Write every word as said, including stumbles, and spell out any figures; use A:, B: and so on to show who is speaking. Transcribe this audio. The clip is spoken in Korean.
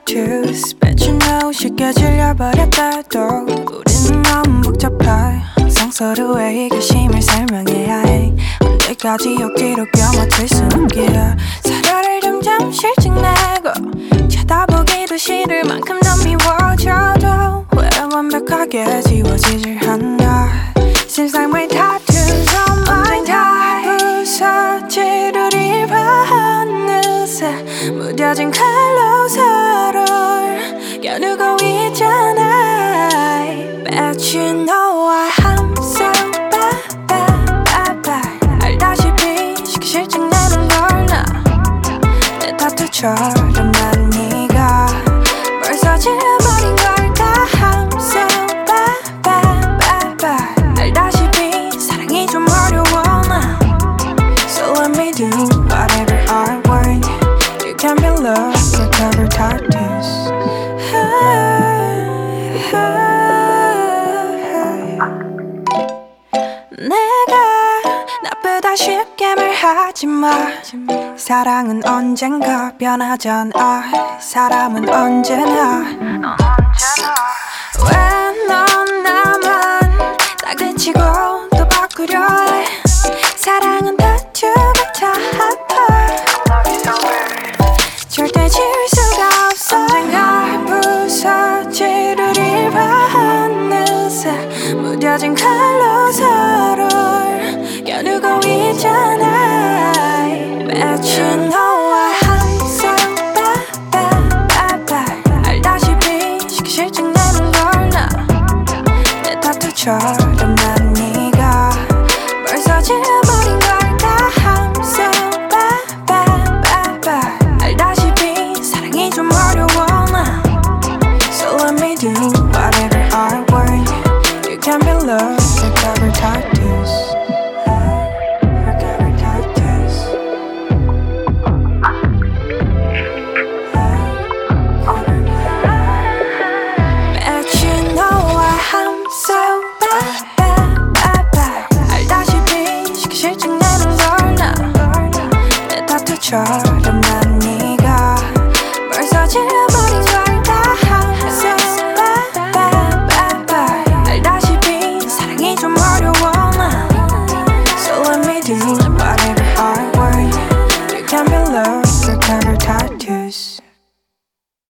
A: tattoos Bet you know 쉽게 질려버렸다도 우린 너무 복잡해 항상 서로의 이기심을 설명해야 해 언제까지 억지로 껴맞출 순 없기에 사려를 점점 실증내고 쳐다보기도 싫을 만큼 더 미워져도 왜 완벽하게 지워지질 않나 Seems like my tattoos on my thigh 부서지를 입어 어느새 무뎌진 칼로 서로를 겨누고 있잖아 Bet you know I'm so bad, bad, bad, bad 알다시피 쉽게 실증내는 걸 나 내 타투처럼 난 네가 벌써 질려버린 걸까 I'm so bad, bad, bad, bad 알다시피 사랑이 좀 어려워 나 So let me do whatever I want You can be loved, recover tattoos 내가 나쁘다 쉽게 말하지마 사랑은 언젠가 변하잖아 사람은 언제나 왜 넌 나만 다그치고 또 바꾸려 해 사랑은 다투 같아 절대 지울 수가 없어 언젠가 부서지를 입어 어느새 무뎌진 칼로 서로를 겨누고 있잖아 Bet you know I'm so bad, bad, bad, bad 알다시피 쉽게 실증내는 걸 나 내 타투처럼 난 네가 벌써 질려버린 걸까 I'm so bad, bad, bad, bad 알다시피 사랑이 좀 어려워 나 So let me do whatever I want You can be loved